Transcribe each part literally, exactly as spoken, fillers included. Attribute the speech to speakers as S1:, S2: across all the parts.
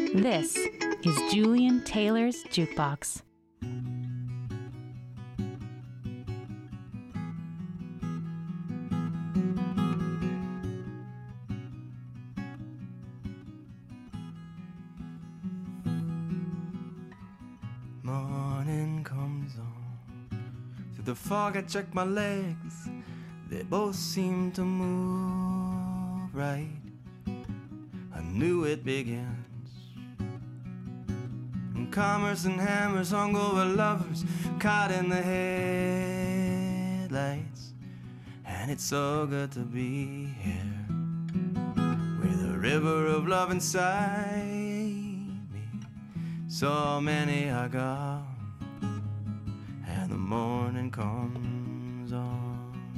S1: This is Julian Taylor's Jukebox.
S2: Morning comes on. Through the fog I check my legs. They both seem to move right. I knew it begins. And commerce and hammers hung over lovers caught in the headlights. And it's so good to be here with a river of love inside me. So many are gone and the morning comes on.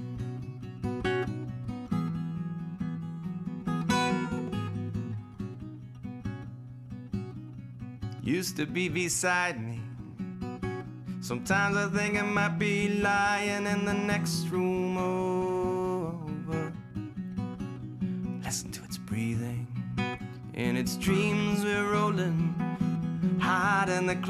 S2: Used to be beside me. Sometimes I think I might be lying in the next room over. Listen to its breathing. In its dreams we're rolling hide in the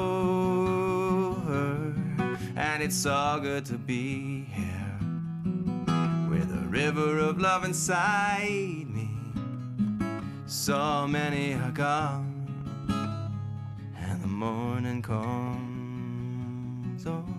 S2: clover. And it's so good to be here with a river of love inside me. So many are gone and the morning comes on.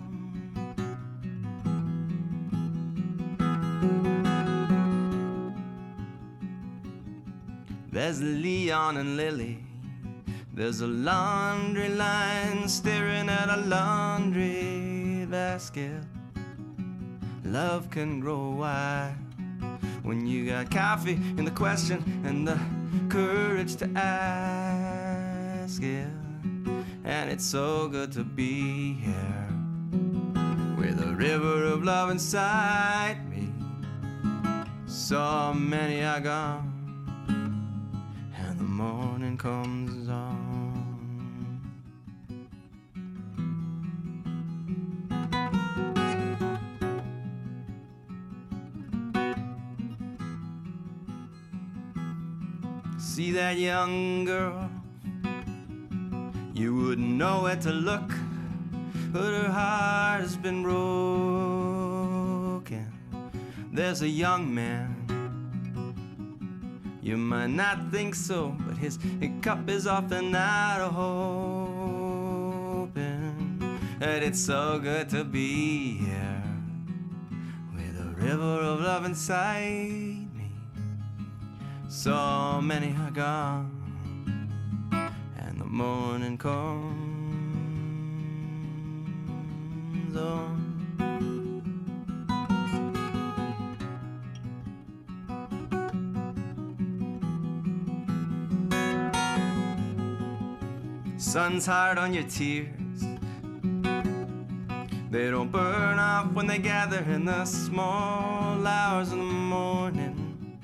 S2: There's Leon and Lily. There's a laundry line staring at a laundry basket. Love can grow wild when you got coffee in the question and the courage to ask it. And it's so good to be here with a river of love inside me. So many are gone and the morning comes on. See that young girl? You wouldn't know where to look, but her heart has been broken. There's a young man. You might not think so, but his cup is often out of open. And it's so good to be here with a river of love inside me. So many are gone and the morning comes on. Sun's hard on your tears. They don't burn off when they gather in the small hours of the morning.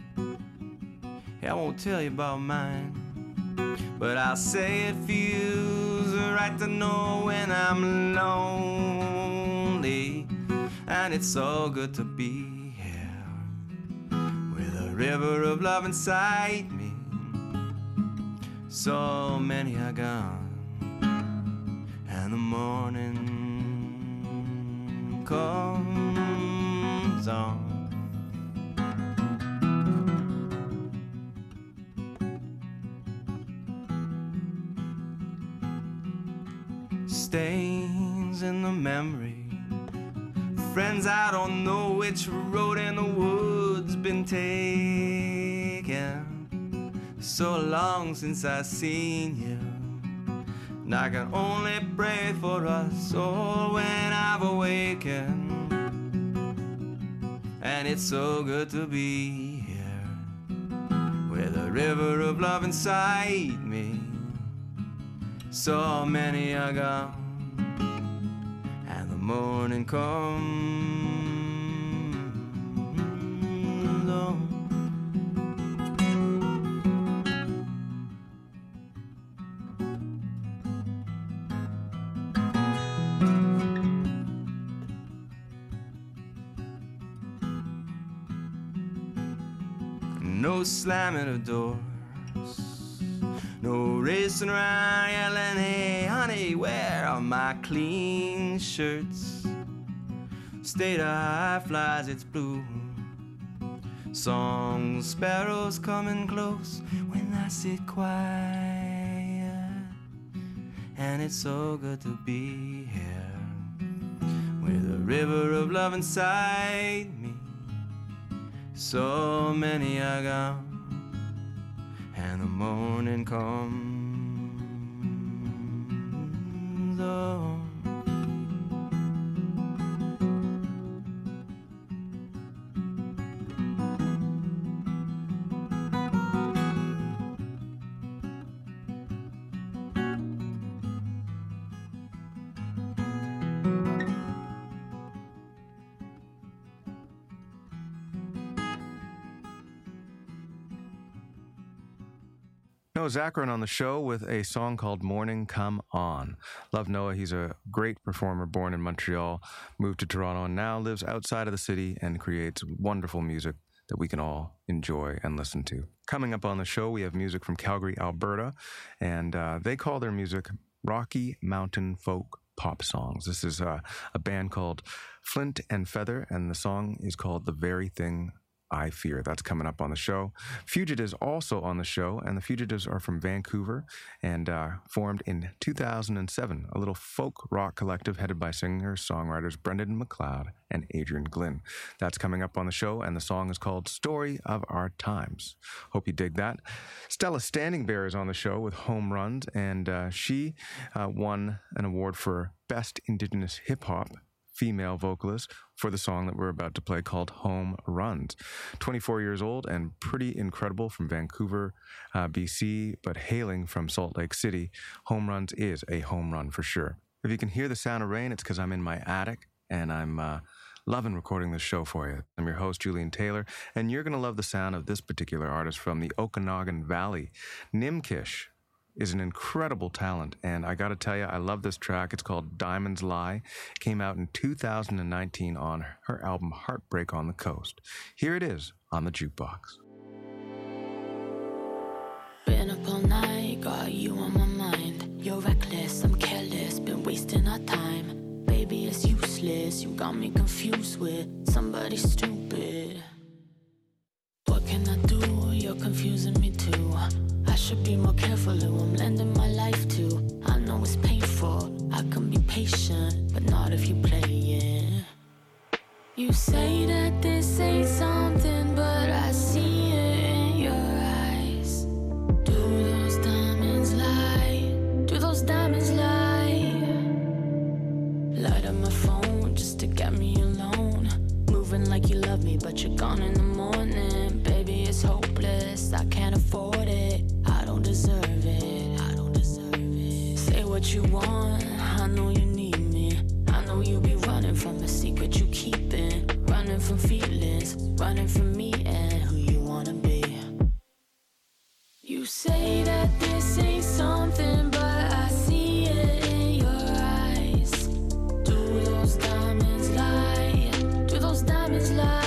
S2: I won't tell you about mine, but I'll say it feels right to know when I'm lonely. And it's so good to be here with a river of love inside me. So many are gone and the morning comes on. Stains in the memory. Friends I don't know which road in the woods been taken. So long since I seen you, and I can only pray for us all when I've awakened. And it's so good to be here with a river of love inside me. So many are gone and the morning comes on. No slamming of doors, No racing around yelling, hey honey, where are my clean shirts? State high flies its blue. Song sparrows coming close when I sit quiet. And it's so good to be here with a river of love inside me. So many are gone and the morning comes on.
S3: Noah Zakarin on the show with a song called Morning Come On. Love Noah. He's a great performer, born in Montreal, moved to Toronto, and now lives outside of the city and creates wonderful music that we can all enjoy and listen to. Coming up on the show, we have music from Calgary, Alberta, and uh, they call their music Rocky Mountain Folk Pop Songs. This is uh, a band called Flint and Feather, and the song is called The Very Thing I Fear. That's coming up on the show. Fugitives also on the show, and the Fugitives are from Vancouver and uh, formed in two thousand seven, a little folk rock collective headed by singers-songwriters Brendan McLeod and Adrian Glynn. That's coming up on the show, and the song is called Story of Our Times. Hope you dig that. Stella Standing Bear is on the show with Home Runs, and uh, she uh, won an award for Best Indigenous Hip Hop female vocalist for the song that we're about to play called Home Runs. twenty-four years old and pretty incredible, from Vancouver, uh, B C, but hailing from Salt Lake City. Home Runs is a home run for sure. If you can hear the sound of rain, it's because I'm in my attic and I'm uh, loving recording this show for you. I'm your host, Julian Taylor, and you're going to love the sound of this particular artist from the Okanagan Valley. Nimkish is an incredible talent, and I gotta tell you, I love this track. It's called Diamonds Lie. It came out in two thousand nineteen on her album Heartbreak on the Coast. Here it is on the Jukebox.
S4: Been up all night, got you on my mind. You're reckless, I'm careless, been wasting our time. Baby, it's useless, you got me confused with somebody stupid. What can I do? You're confusing me too. I should be more careful who I'm lending my life to. I know it's painful, I can be patient, but not if you play it. You say that this ain't something, but I see it in your eyes. Do those diamonds lie? Do those diamonds lie? Light up my phone just to get me alone. Moving like you love me, but you're gone in the morning. Baby, it's hopeless, I can't afford it. I don't deserve it, I don't deserve it. Say what you want, I know you need me. I know you be running from the secret you keeping. Running from feelings, running from me and who you wanna be. You say that this ain't something, but I see it in your eyes. Do those diamonds lie? Do those diamonds lie?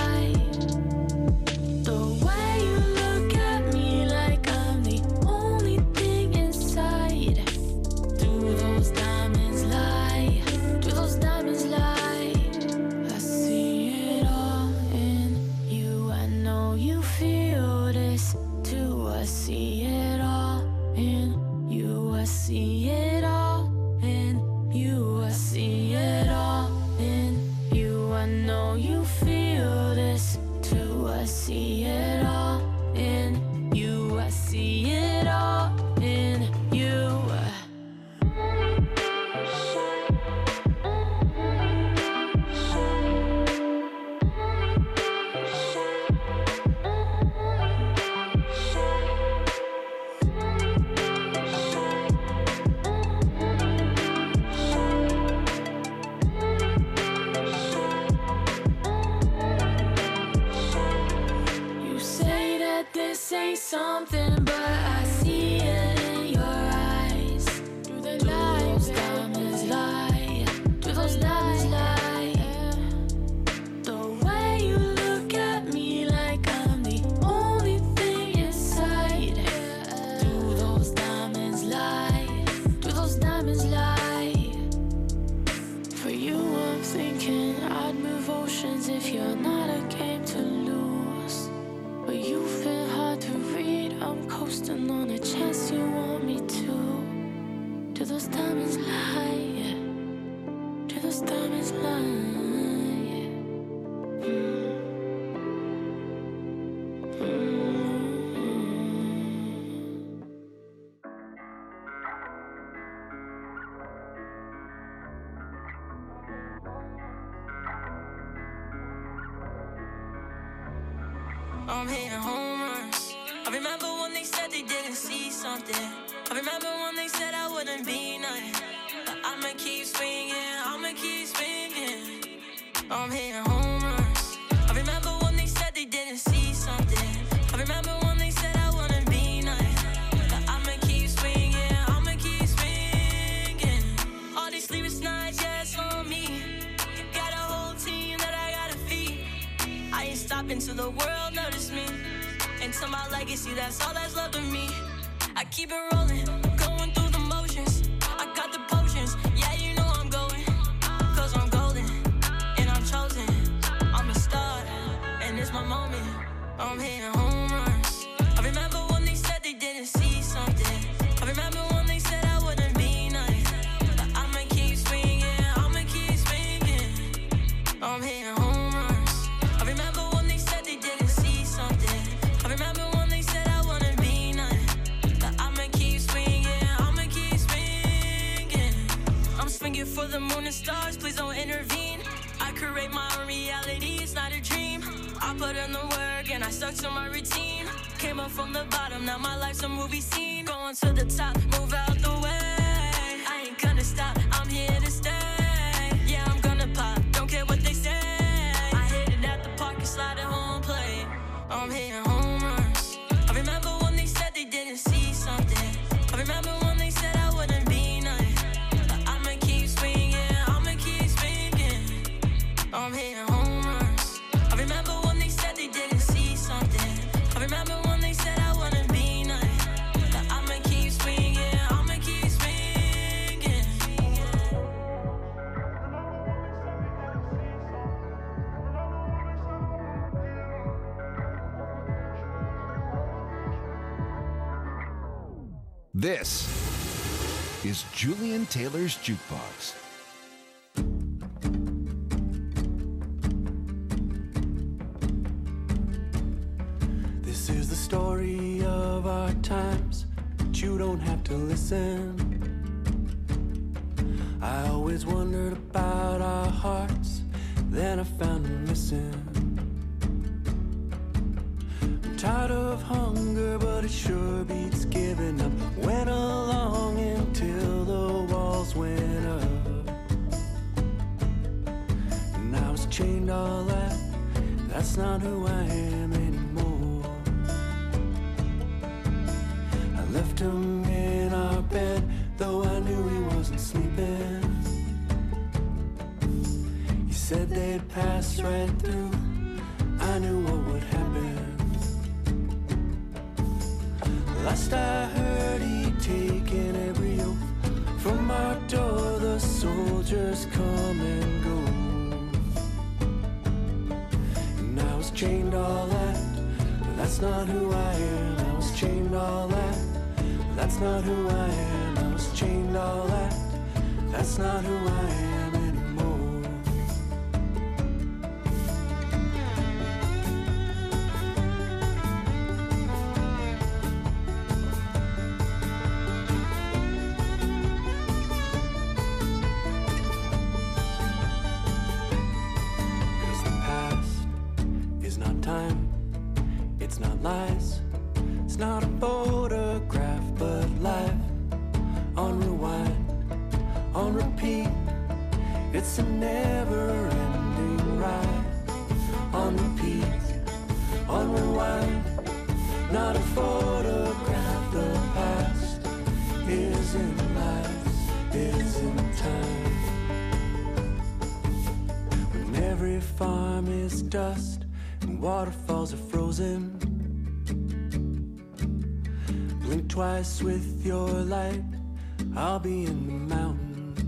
S4: Something, but I see it in your eyes. Do they lie? Do those diamonds lie? Do those diamonds lie? The way you look at me like I'm the only thing inside. Do those diamonds diamonds lie? Yeah. Do those diamonds lie? Yeah. Mm.
S5: I'm hitting home runs. I remember when they said they didn't see something. I remember when they said I wouldn't be nothing. But I'ma keep swinging, I'ma keep swinging. I'm hitting home runs. I remember when they said they didn't see something. I remember when they said I wouldn't be nothing. But I'ma keep swinging, I'ma keep swinging. All these sleepless nights, yeah, it's on me. Got a whole team that I gotta feed. I ain't stopping till the world notice me. And to my legacy, that's all that's left of me. I keep it rolling, going through the motions. I got the potions, yeah, you know I'm going. Cause I'm golden, and I'm chosen. I'm a star, and it's my moment. I'm hitting home runs. I remember when they said they didn't see something. I remember when they said I wouldn't be nothing. But I'ma keep swinging, I'ma keep swinging. I'm hitting home runs. I remember when they said they didn't see something. I remember when they said I wouldn't be nothing. But I'ma keep swinging, I'ma keep swinging. I'm swinging for the moon and stars, please don't intervene. I create my own reality, it's not a dream. I put in the work and I stuck to my routine. Came up from the bottom, now my life's a movie scene. Going to the top, move out the way. I ain't gonna stop, I'm here to stay. Yeah, I'm gonna pop, don't care what they say. I hit it at the park and slide it home plate. I'm hitting home runs. I remember when they said they didn't see something. I remember when they said I wouldn't be nothing. But I'ma keep swinging, I'ma keep swinging. I'm hitting home runs. I remember when they said they didn't see something. I remember when they said I wouldn't be nothing. But I'ma keep swinging, I'ma keep swinging.
S6: This is Julian Taylor's Jukebox.
S7: This is the story of our times, but you don't have to listen. I always wondered about our hearts, then I found them missing. I'm tired of hunger, but it sure beats giving up. Went along until the walls went up, and I was chained all that. That's not who I am anymore. I left him in our bed, though I knew he wasn't sleeping. He said they'd pass right through, I knew what would happen. Last I heard, he'd taken every oath. From our door the soldiers come and go, and I was chained all that, but that's not who I am. I was chained all that, but that's not who I am. I was chained all that, that's not who I am anymore. Lies. It's not a photograph, but life on rewind, on repeat. It's a never-ending ride. On repeat, on rewind. Not a photograph. The past isn't life, isn't time. When every farm is dust and waterfalls are frozen, blink twice with your light, I'll be in the mountains.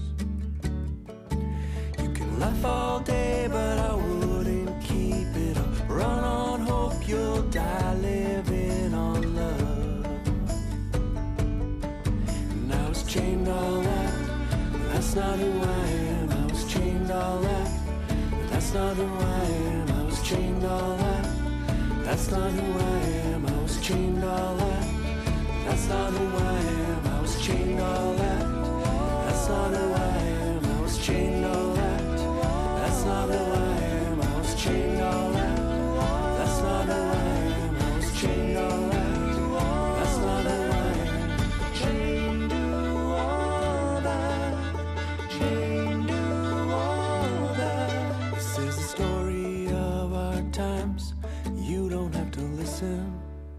S7: You can laugh all day, but I wouldn't keep it up. Run on hope, you'll die living on love. And I was chained all that. That's not who I am. I was chained all that. That's not who I am. I was chained all that. That's not who I am. I was chained all that. That's not who I am. I was chained all that. That's not who I am. I was chained all that. That's not who I am. I was chained all that. That's not who I am. I was chained all that. That's not who I am. Chained to all that. Chained to all that. This is the story of our times. You don't have to listen.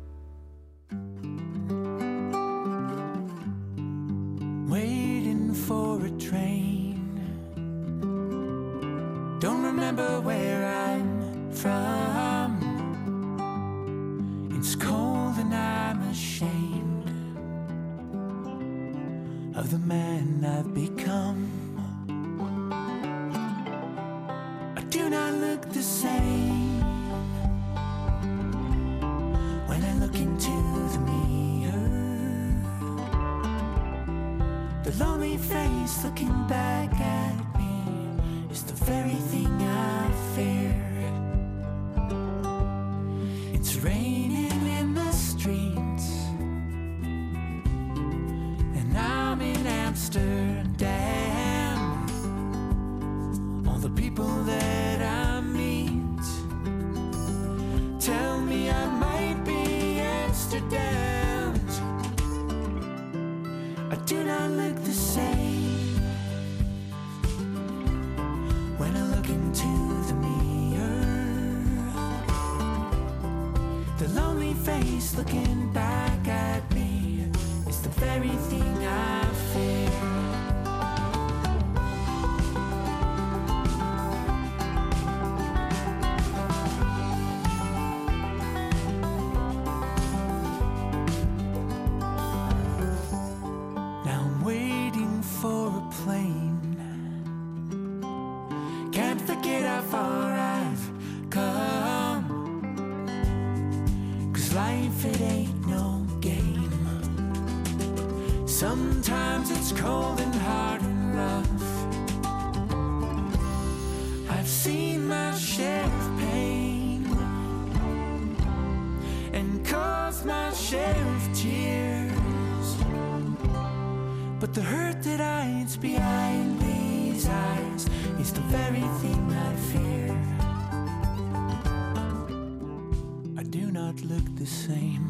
S7: Waiting for a train. Don't remember where I'm from. It's cold and I'm ashamed of the man I've become. I do not look the same when I look into the mirror. The lonely face looking back at me is the very thing I fear. It's raining in the streets, and I'm in Amsterdam. All the people that I meet tell me I might be Amsterdam's. I do not look the same when I look into the mirror. The lonely face looking back at me is the very thing I fear. Now I'm waiting for a plane. Can't forget how far I've come. 'Cause life, it ain't no game. Sometimes it's cold and hard and rough. I've seen my share of pain and caused my share of tears. But the hurt that hides behind these eyes is the very thing I fear. I do not look the same.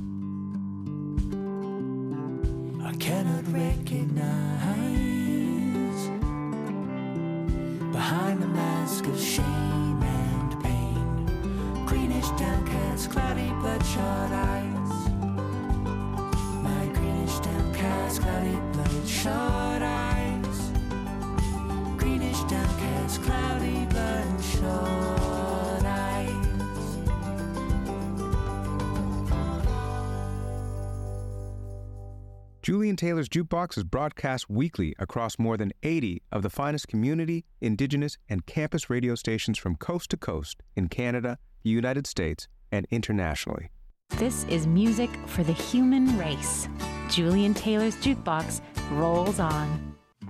S7: I cannot recognize behind the mask of shame and pain. Greenish downcast, cloudy bloodshot eyes. My greenish downcast, cloudy bloodshot eyes. Greenish downcast, cloudy bloodshot eyes.
S3: Julian Taylor's Jukebox is broadcast weekly across more than eighty of the finest community, indigenous, and campus radio stations from coast to coast in Canada, the United States, and internationally.
S1: This is music for the human race. Julian Taylor's Jukebox rolls on.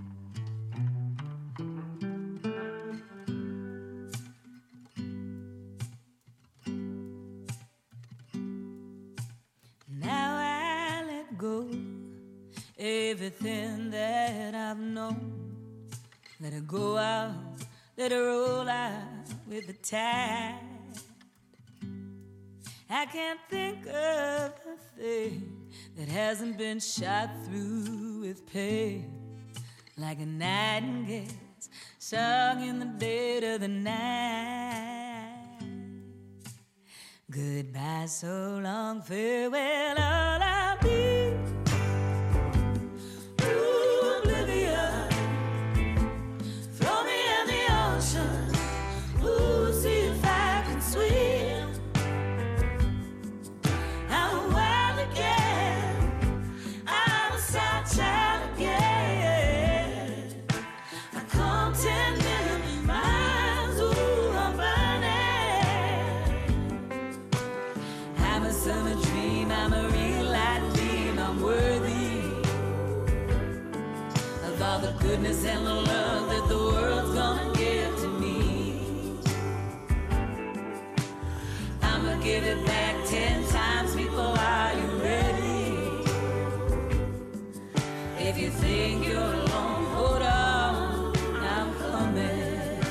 S5: Now I let go everything that I've known. Let it go out, let it roll out with the tide. I can't think of a thing that hasn't been shot through with pain, like a nightingale's song in the dead of the night. Goodbye, so long, farewell, all I'll be. Ooh, oblivion, throw me in the ocean. Ooh, see if I can swim. I'm a wild again, I'm a sad child again. I come ten million miles, ooh, I'm burning. I'm a summer dream, I'm a real light dream.
S8: all the goodness and the love that the world's gonna give to me. I'ma give it back ten times, people, are you ready? If you think you're alone, hold on, I'm coming.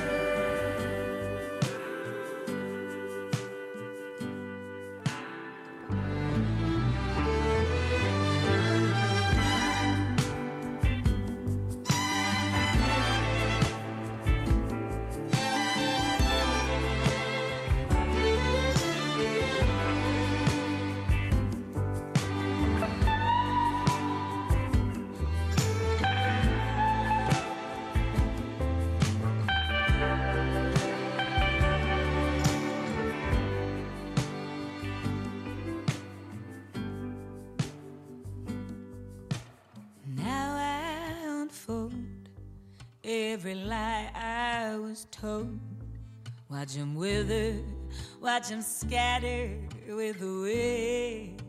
S8: Every lie I was told, watch them wither, watch them scatter with the wind.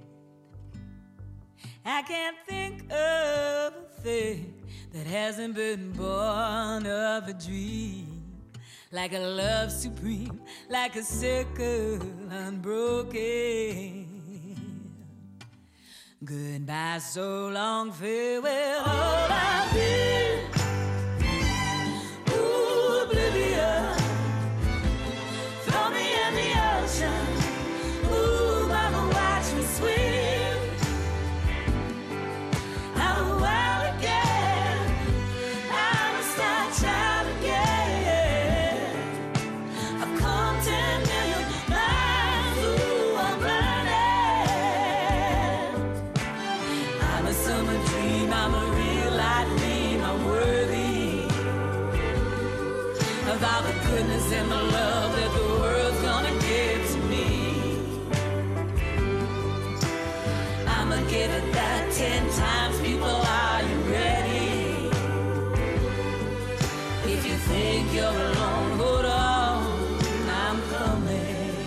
S8: I can't think of a thing that hasn't been born of a dream, like a love supreme, like a circle unbroken. Goodbye, so long, farewell, all I've been. Oblivion, throw me in the ocean. Ooh, mama, watch me swim. I'm a wild again. I'm a star child again. I've come ten million miles. Ooh, I'm running. I'm a summer dream. I'm a real life dream. I'm worthy of all the goodness and the love that the world's gonna give to me. I'ma give it back ten times, people, are you ready? If you think you're alone, hold on, I'm coming.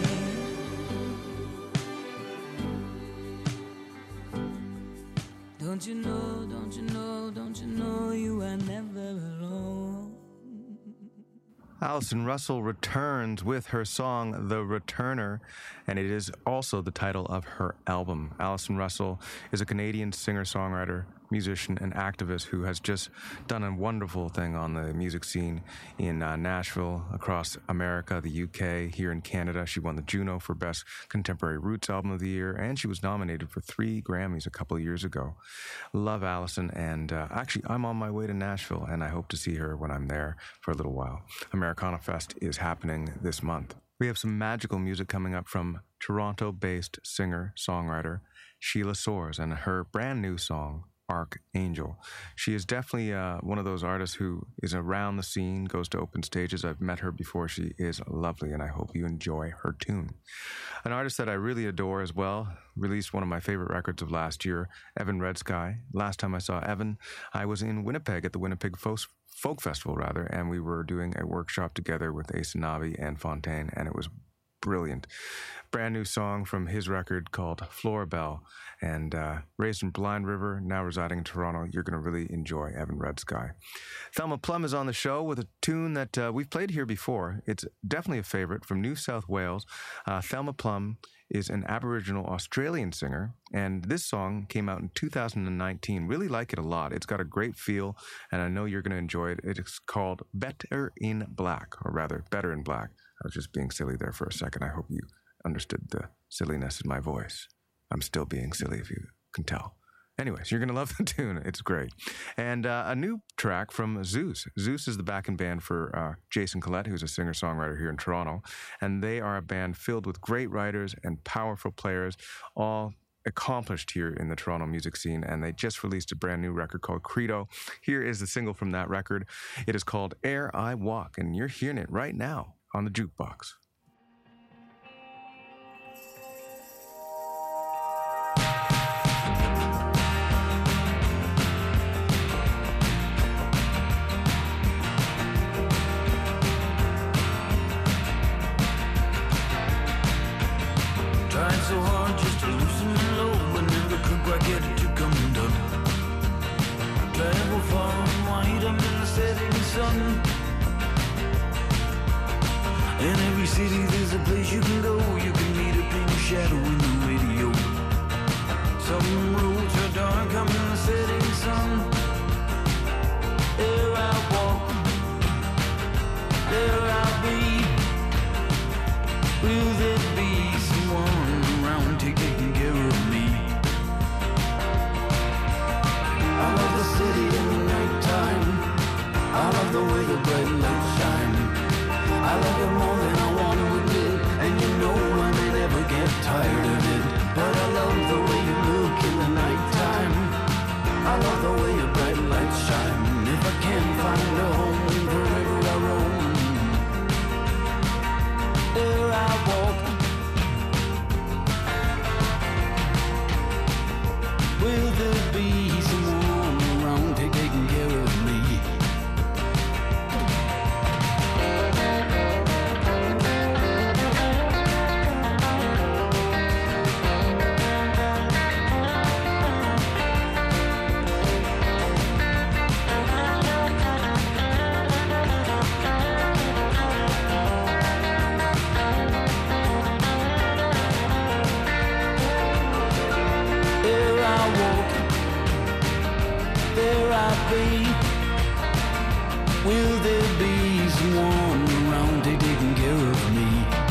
S8: Don't you know, don't you know, don't you know you are never alone?
S3: Allison Russell returns with her song, The Returner, and it is also the title of her album. Allison Russell is a Canadian singer-songwriter, musician, and activist who has just done a wonderful thing on the music scene in uh, Nashville, across America, the U K, here in Canada. She won the Juno for Best Contemporary Roots Album of the Year, and she was nominated for three Grammys a couple of years ago. Love Allison, and uh, actually, I'm on my way to Nashville, and I hope to see her when I'm there for a little while. Americana Fest is happening this month. We have some magical music coming up from Toronto-based singer-songwriter Sheila Soares and her brand new song, Archangel. She is definitely uh, one of those artists who is around the scene, goes to open stages. I've met her before. She is lovely, and I hope you enjoy her tune. An artist that I really adore as well, released one of my favorite records of last year, Evan Red Sky. Last time I saw Evan, I was in Winnipeg at the Winnipeg Fo- Folk Festival, rather, and we were doing a workshop together with Asanabi and Fontaine, and it was brilliant. Brand new song from his record called Florabelle, and uh, raised in Blind River, now residing in Toronto. You're going to really enjoy Evan Red Sky. Thelma Plum is on the show with a tune that uh, we've played here before. It's definitely a favorite from New South Wales. Uh, Thelma Plum is an Aboriginal Australian singer, and this song came out in two thousand nineteen. Really like it a lot. It's got a great feel, and I know you're going to enjoy it. It's called Better in Black, or rather, Better in Black. I was just being silly there for a second. I hope you understood the silliness in my voice. I'm still being silly, if you can tell. Anyways, you're going to love the tune. It's great. And uh, a new track from Zeus. Zeus is the backing band for uh, Jason Collette, who's a singer-songwriter here in Toronto. And they are a band filled with great writers and powerful players, all accomplished here in the Toronto music scene. And they just released a brand new record called Credo. Here is the single from that record. It is called Ere I Walk, and you're hearing it right now on the Jukebox.
S7: Tried so hard just to loosen the load, but never could quite get it to come undone. Travel far and wide sun. In every city there's a place you can go. You can meet a pink shadow in the radio. Some roads are dark, I'm in the setting sun. There I walk, there I'll be. Will there be someone around taking care of me? I love the city in the nighttime. I love the way the bright lights shine. I love it more than I want to admit, and you know I may never get tired of it. But I love the way you look in the nighttime. I love the way your bright lights shine. If I can't find a home, wherever I roam, there I walk. Will there be someone around taking care of me? Will there be someone around taking care of me?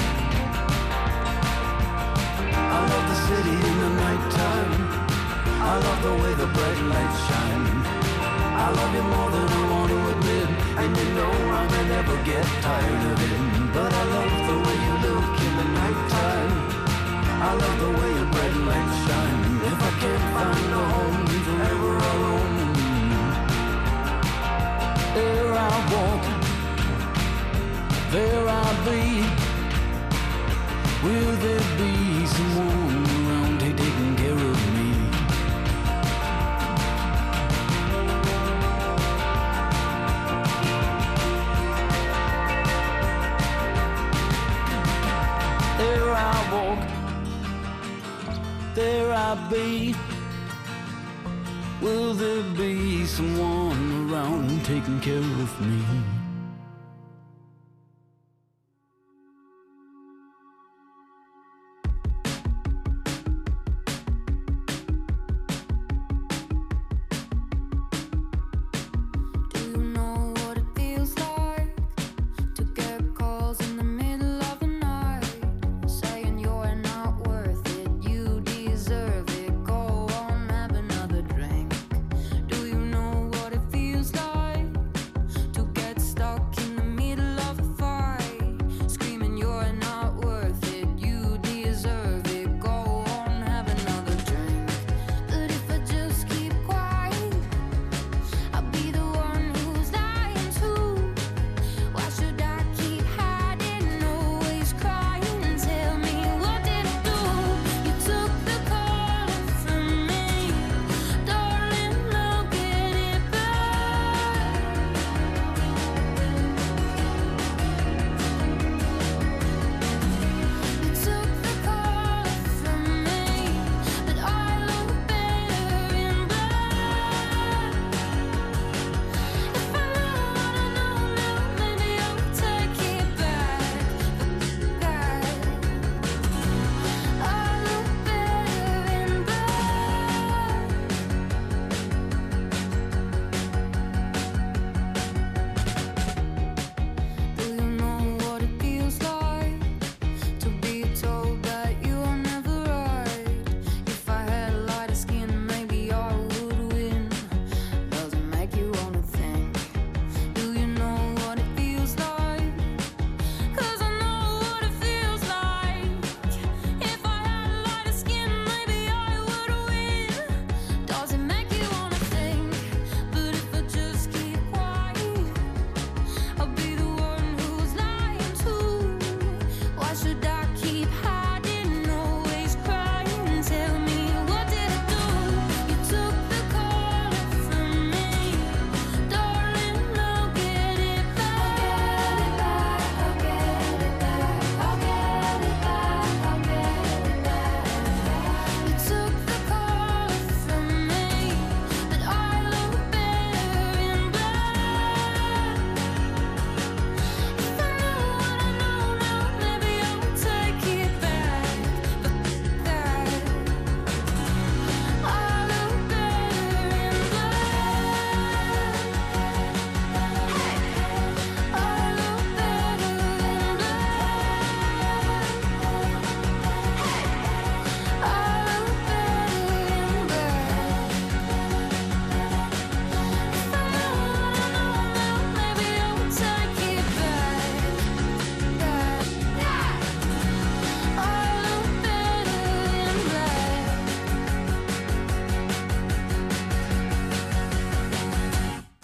S7: I love the city in the nighttime. I love the way the bright lights shine. I love you more than I want to admit, and you know I may never get tired of it. But I love the way you look in the nighttime. I love the way your bright lights shine. If I can't find a home, forever I roam, there I walk, there I'll be. Will there be someone around here taking care of me? There I walk, there I'll be. Will there be someone around taking care of me?
S4: Get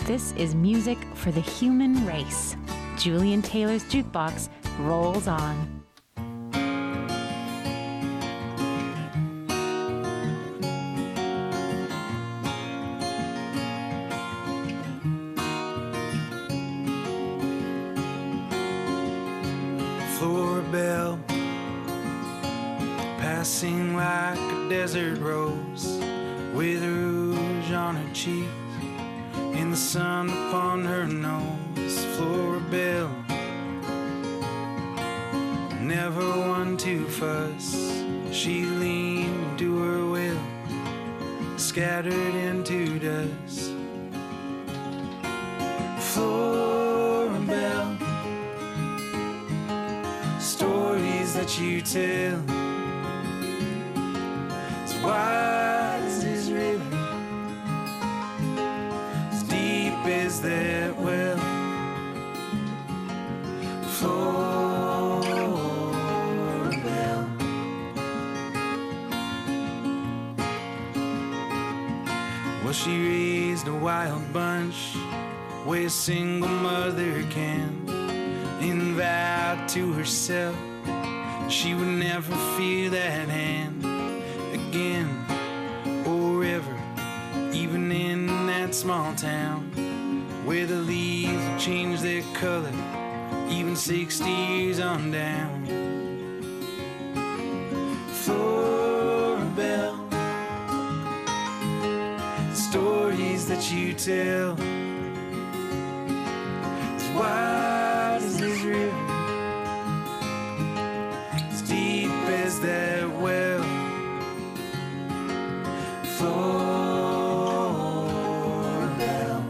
S1: This is music for the human race. Julian Taylor's Jukebox rolls on.
S9: Floor bell, passing like a desert rose, with rouge on her cheek, in the sun upon her nose. Floor bell, never one to fuss, she leaned to her will, scattered into dust. Floor bell, stories that you tell, as wide as this river, as deep as that well. Floor bell, well, she raised a wild bunch, way a single mother can, and vowed to herself she would never feel that hand again or ever, even in that small town where the leaves change their color even sixty years on down. Floor bell, stories that you tell, as wide as this river, as deep as that well. Floor bell,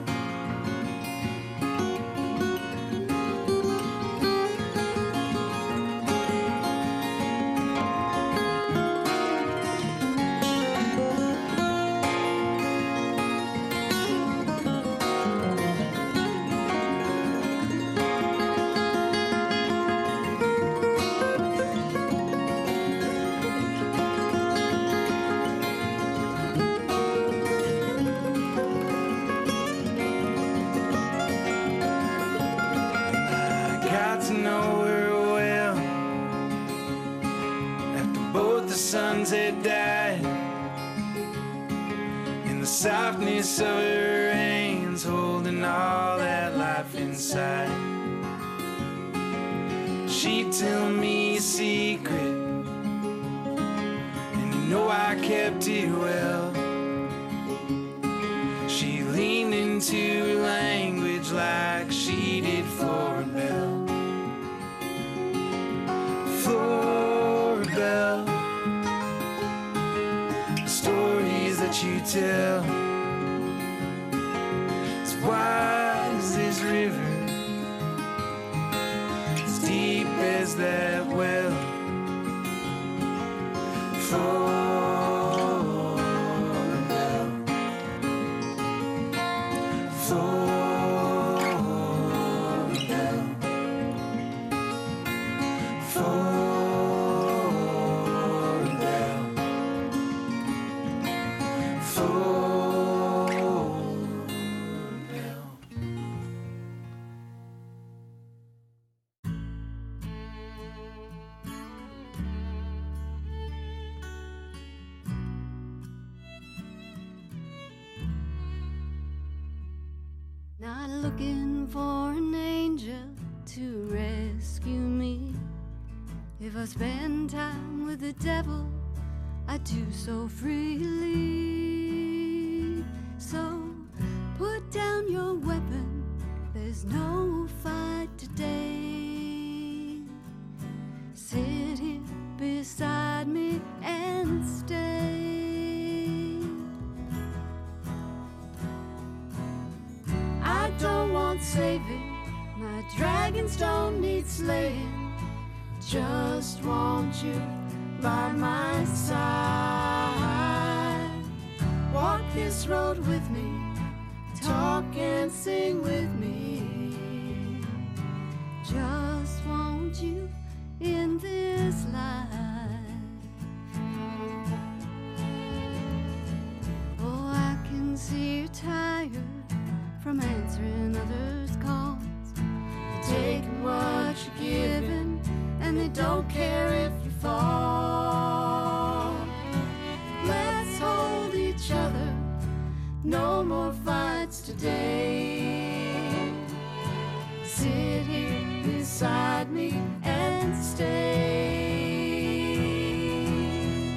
S9: had died, in the softness of her hands, holding all that life inside. She'd tell me a secret, and you know I kept it well. She leaned into language like she did Floor Bell. Floor Bell, that you tell, as wide as this river, as deep as that well. Floor bell, floor bell, floor.
S10: Not looking for an angel to rescue me. If I spend time with the devil, I do so freely. So put down your weapon, there's no fight today. Sit here beside me and stay. I don't want saving, my dragons don't need slaying. Just want you by my side. Walk this road with me, talk and sing with me. Just want you in this life. Oh, I can see you're tired from answering don't care if you fall. Let's hold each other, no more fights today. Sit here beside me and stay.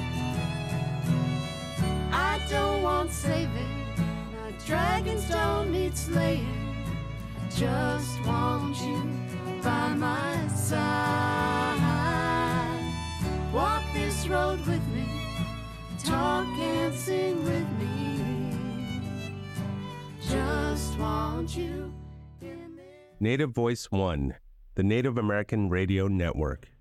S10: I don't want saving, my dragons don't need slaying. I just want you by my side. Walk this road with me, talk and sing with me. Just want you.
S11: Native Voice One, the Native American Radio Network.